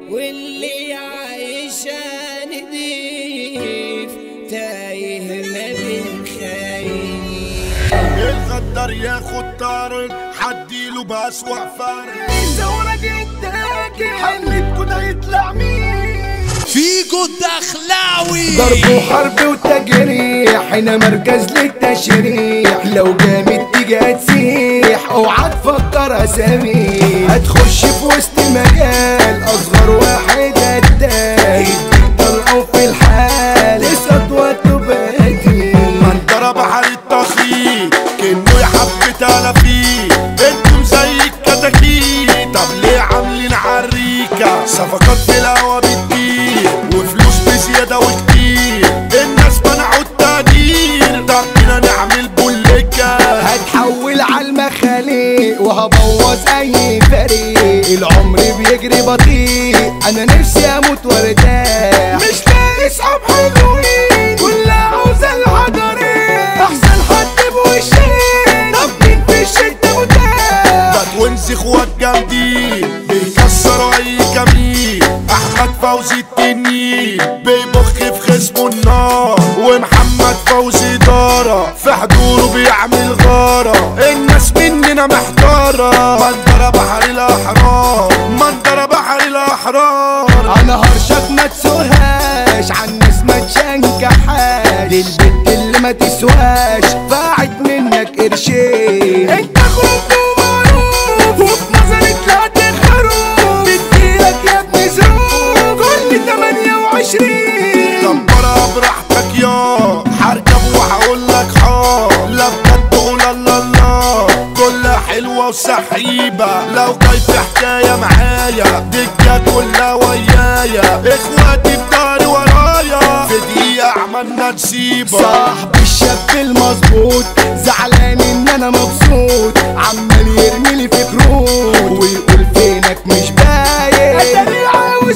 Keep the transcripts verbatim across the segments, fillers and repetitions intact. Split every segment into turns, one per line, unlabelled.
واللي عايشة نضيف تايه ما بين خايف.
الغدار ياخد طارق حديله بأسوأ فرق
الزورة جداكي حملتكوا ده يطلع مين
فيكو الدخلاوي
ضرب وحرب وتجريح هنا مركز للتشريح لو جامد تيجي هتسيح اوعى تفكر اسامي هتخش في وسط المجال اصغر واحد هتاه طلعوا في الحال اسقط وتبادي
منطرة بحر التخيط كأنه يحب تلافيه انتم زي الكتاكيت طب ليه عاملين عريكة صفقات في الهوا بتطير وفلوس بزيادة وكتير الناس منعوا التقدير طب بينا نعمل بوليكة
هتحول عالمخاليق وهبوظ اي فريق العمر بيجري بطيء انا نفسي اموت وارتاح مش لاقي صحاب حلوين كلها عاوزة الحضرين احسن حد بوشين طب مين في الشدة متاح
بتونس اخوات جامدين بيكسروا اي كمين احمد فوزي التنين بيبخ في خصمه النار ومحمد فوزي دارة في حضوره بيعمل غارة الناس مننا محتارة منظرة بحر الاحرار منظرة بحر الاحرار
انا هرشك ما تسوهاش عالناس ما تشنكحاش للبنت اللي ما تسواش فاعت منك قرشين انت خروج ومعروف وفي نظري طلعت خروف بديلك يا ابني ظروف كل تمانية وعشرين
كبرها براحتك يا هركب وهقولك حار لا بجد قول الله الله كلها حلوة وسحيبة لو جاي في حكاية معايا دكة كلها ويايا اخواتي بداري ورايا في دقيقة عملنا نسيبة
صاحبي الشاب المظبوط زعلان ان انا مبسوط عمال يرميلي في كروت ويقول فينك مش باين اتاري عاوز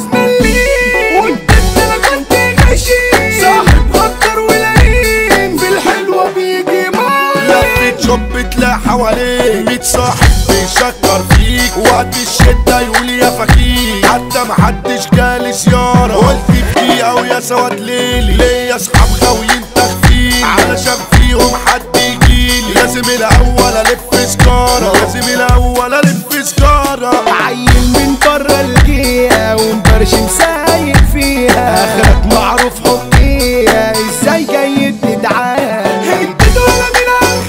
مليم وانت انا كنت غشيم صاحب غدر ولئيم في الحلوة بيجي معايا
لفت شوب تلاقي حواليك ميت صاحب بيشكر فيك وقت الشدة يقول يا فكيك حتى محدش جالي زيارة قلت في دقيقة ويا سواد ليلي ليا اصحاب غاويين تخفيل علشان فيهم حد يجيلي لازم الاول الف سكارة لازم الاول الف سكارة
عيل من برا الجية ومبرشم سايق فيها اخرك معروف حطيها ازاي جاي تدعان انت ولا من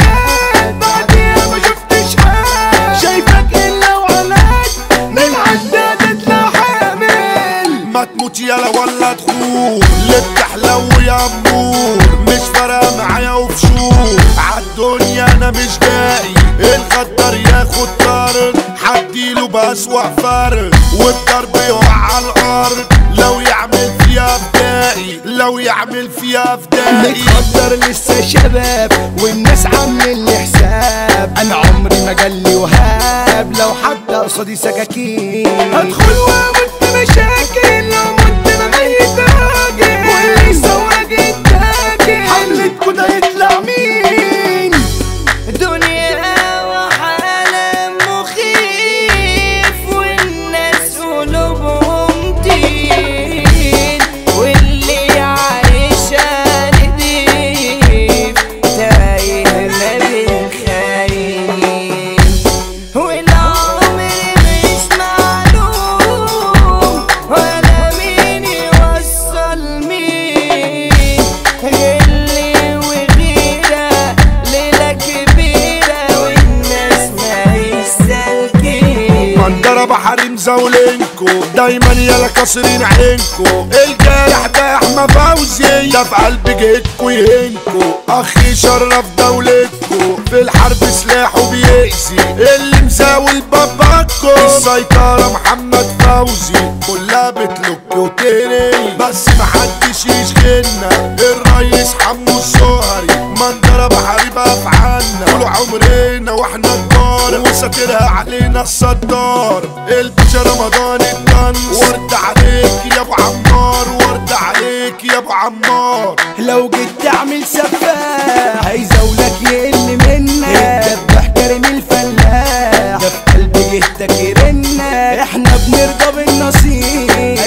الخير بعديها ما شفتش حال شايفك الا وعلاك من عداد تطلع حامل
ما تموت يالا ولا تخون اللي بتحلو يا امور مش فارقة معايا وبشوف عالدنيا انا مش جاي الغدار ياخد طارق حديله بأسوأ فرق والضرب يقع على الارض لو يعمل فيها فدائي لو يعمل فيها فدائي
متقدر لسه شباب والناس عاملين لي حساب انا عمري ما جالي وهاب لو حتى قصادي سكاكين هدخل واموت مشاكل لو مت انا ميت راجل واللي يسوى جداكي حملتكوا ده يطلع مين
دنيا وعالم مخيف والناس قلوبهم تين واللي عايشة نضيف تايه ما بين خايف والعمر مش معلوم ولا مين يوصل مين غلي وغيرة ليلة كبيرة والناس ما يسالكين
منظرة بحر مزاولينكو دايما يالا كاسرين عينكو الجارح ده احمد فوزي ده في قلب جيتكو يهنكو اخي شرف دولتكو في الحرب سلاحه بيأذي اللي مزاول باباكو السيطرة محمد فوزي كلها بتلوك وتري بس محدش يشغلنا الريس حمو الزهري منظرة بحري بقى في عنا طول عمرنا واحنا كبار وساترها علينا الصدار الباشا رمضان الطنس ورد عليك يا ابو عمار ورد عليك يا ابو عمار
لو جيت تعمل سفاح هيزولك يقل منك دبح كريم الفلاح ده في قلب جهتك يرنك احنا بنرضى بالنصيب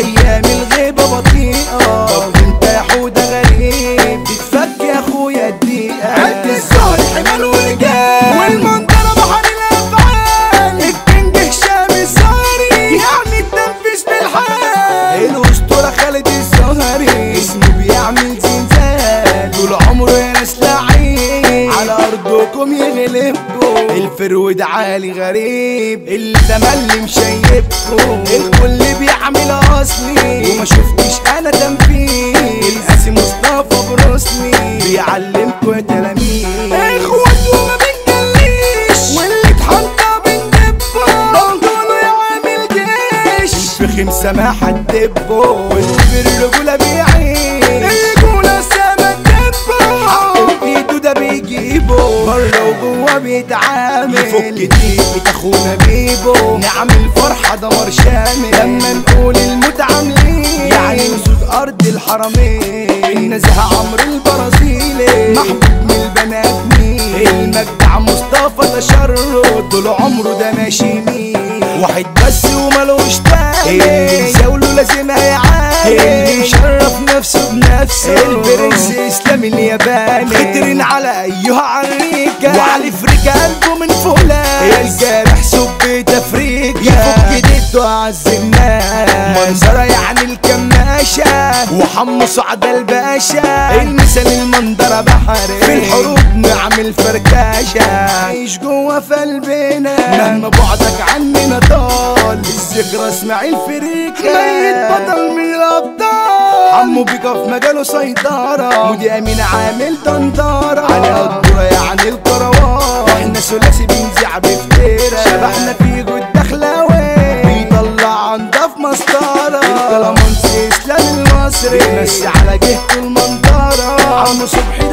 عليكم يغلبكم. الفرود عالي غريب اللي تملي مشيبكم. الكل بيعمل اصلي وما شفتش انا تنفيذ. القاسي مصطفى بروسلي بيعلمكم يا تلاميذ. اخوات وما بنجليش واللي اتحطى بندبه. بنطلوا يعمل جيش في خمسة ما حدبه. واللي بالرجولة بيعيش الرجولة سما تدبه. حق بايده ده بيجيبه بره وجوه بيتعامل. يفك دقيقة اخونا بيبو نعمل فرحة دمار شامل. لما نقول الموت عاملين يعني نسود ارض الحرمين. النزهة عمرو البرازيلي محبوب من البنات مين. المجدع مصطفى تشرد طول عمره ده ماشي مين. واحد بس ومالوش تاني اللي يزاوله لازم هيعاني. اللي مشرف نفسه بنفسه البرنس اسلام الياباني. خطرين على ايها عريكة وعلي فريكة قلبه من فولاس. الجارح سب تفريكة يفك ديته اعز الناس. منظرة يعني الكماشة وحمو سعد الباشا. المثال المنظرة بحري في الحروب نعمل فركاشة. عيش جوا في قلبنا مهما بعدك عننا طال. الذكرى اسماعيل فريكة ميت بطل من الابطال. عمو بيكا في مجاله سيطرة. مودي امين عامل طنطرة. على الدورة يعني الكروان. احنا ثلاثي بنزيع بفتيرة. شبحنا في جود دخلاوي بيطلع انضاف مسطرة. الكلامونسي اسلام المصري بيمشي على جهته المنطرة. عمو صبحي